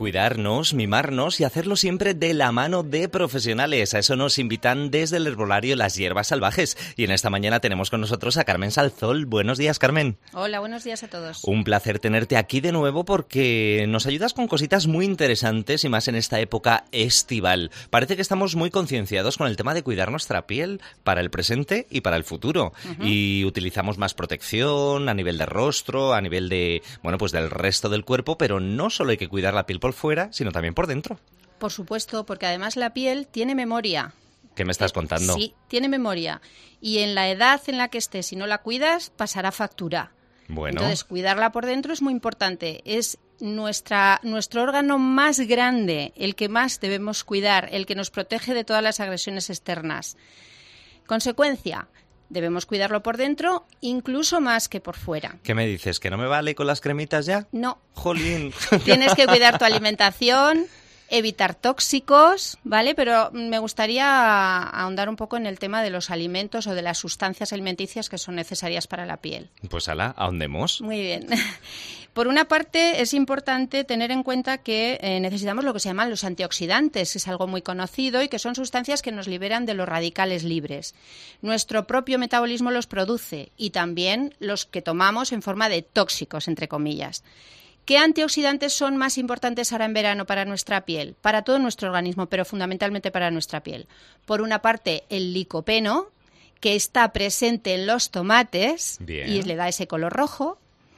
cuidarnos, mimarnos y hacerlo siempre de la mano de profesionales. A eso nos invitan desde el herbolario Las Hierbas Salvajes. Y en esta mañana tenemos con nosotros a Carmen Salzol. Buenos días, Carmen. Hola, buenos días a todos. Un placer tenerte aquí de nuevo porque nos ayudas con cositas muy interesantes y más en esta época estival. Parece que estamos muy concienciados con el tema de cuidar nuestra piel para el presente y para el futuro. Y utilizamos más protección a nivel de rostro, a nivel de, bueno, pues del resto del cuerpo, pero no solo hay que cuidar la piel por fuera, sino también por dentro. Por supuesto, porque además la piel tiene memoria. ¿Qué me estás contando? Sí, tiene memoria. Y en la edad en la que estés, si no la cuidas, pasará factura. Bueno. Entonces, cuidarla por dentro es muy importante. Es nuestro órgano más grande, el que más debemos cuidar, el que nos protege de todas las agresiones externas. Consecuencia, debemos cuidarlo por dentro, incluso más que por fuera. ¿Qué me dices? ¿Que no me vale con las cremitas ya? No. ¡Jolín! Tienes que cuidar tu alimentación, evitar tóxicos, ¿vale? Pero me gustaría ahondar un poco en el tema de los alimentos o de las sustancias alimenticias que son necesarias para la piel. Pues ala, ahondemos. Muy bien. Por una parte, es importante tener en cuenta que necesitamos lo que se llaman los antioxidantes, que es algo muy conocido y que son sustancias que nos liberan de los radicales libres. Nuestro propio metabolismo los produce y también los que tomamos en forma de tóxicos, entre comillas. ¿Qué antioxidantes son más importantes ahora en verano para nuestra piel? Para todo nuestro organismo, pero fundamentalmente para nuestra piel. Por una parte, el licopeno, que está presente en los tomates. Bien. Y le da ese color rojo.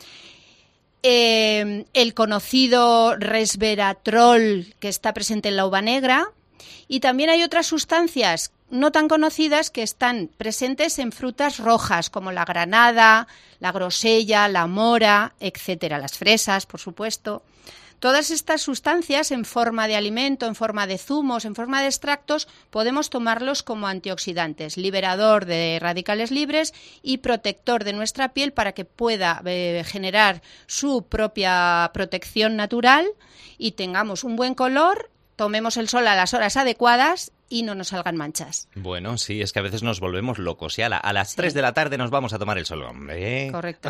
El conocido resveratrol, que está presente en la uva negra. Y también hay otras sustancias no tan conocidas que están presentes en frutas rojas, como la granada, la grosella, la mora, etcétera, las fresas, por supuesto. Todas estas sustancias en forma de alimento, en forma de zumos, en forma de extractos, podemos tomarlos como antioxidantes, liberador de radicales libres y protector de nuestra piel para que pueda generar su propia protección natural y tengamos un buen color, tomemos el sol a las horas adecuadas y no nos salgan manchas. Bueno, sí, es que a veces nos volvemos locos y a las 3 de la tarde nos vamos a tomar el sol, hombre. Correcto.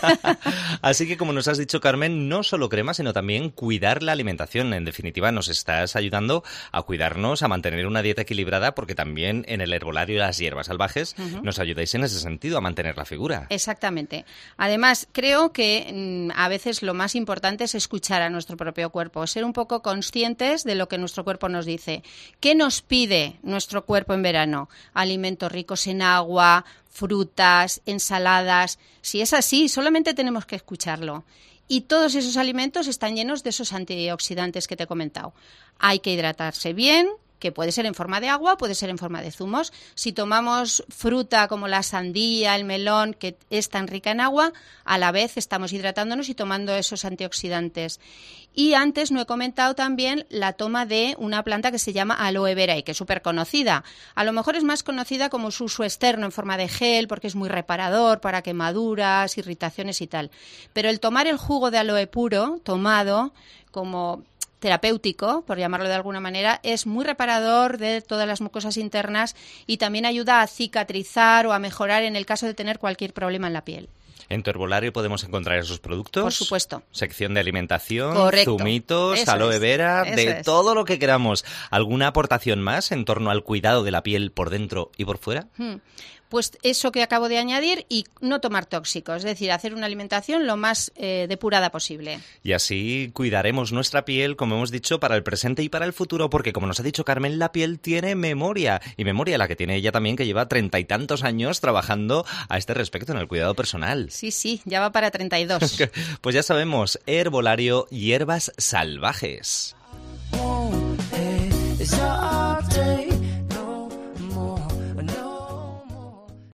Así que, como nos has dicho, Carmen, no solo crema, sino también cuidar la alimentación. En definitiva, nos estás ayudando a cuidarnos, a mantener una dieta equilibrada, porque también en el herbolario Las Hierbas Salvajes nos ayudáis en ese sentido, a mantener la figura. Exactamente. Además, creo que a veces lo más importante es escuchar a nuestro propio cuerpo, ser un poco conscientes de lo que nuestro cuerpo nos dice. ¿Qué nos pide nuestro cuerpo en verano? Alimentos ricos en agua, frutas, ensaladas. Si es así, solamente tenemos que escucharlo. Y todos esos alimentos están llenos de esos antioxidantes que te he comentado. Hay que hidratarse bien, que puede ser en forma de agua, puede ser en forma de zumos. Si tomamos fruta como la sandía, el melón, que es tan rica en agua, a la vez estamos hidratándonos y tomando esos antioxidantes. Y antes no he comentado también la toma de una planta que se llama aloe vera y que es súper conocida. A lo mejor es más conocida como su uso externo en forma de gel porque es muy reparador para quemaduras, irritaciones y tal. Pero el tomar el jugo de aloe puro, tomado como terapéutico, por llamarlo de alguna manera, es muy reparador de todas las mucosas internas y también ayuda a cicatrizar o a mejorar en el caso de tener cualquier problema en la piel. ¿En tu herbolario podemos encontrar esos productos? Por supuesto. Sección de alimentación, correcto. Zumitos, Eso aloe vera, Eso de es. todo lo que queramos. ¿Alguna aportación más en torno al cuidado de la piel por dentro y por fuera? Pues eso que acabo de añadir y no tomar tóxicos, es decir, hacer una alimentación lo más depurada posible. Y así cuidaremos nuestra piel, como hemos dicho, para el presente y para el futuro, porque como nos ha dicho Carmen, la piel tiene memoria, y memoria la que tiene ella también, que lleva 30 y tantos años trabajando a este respecto en el cuidado personal. Sí, ya va para 32. Pues ya sabemos, herbolario Hierbas Salvajes.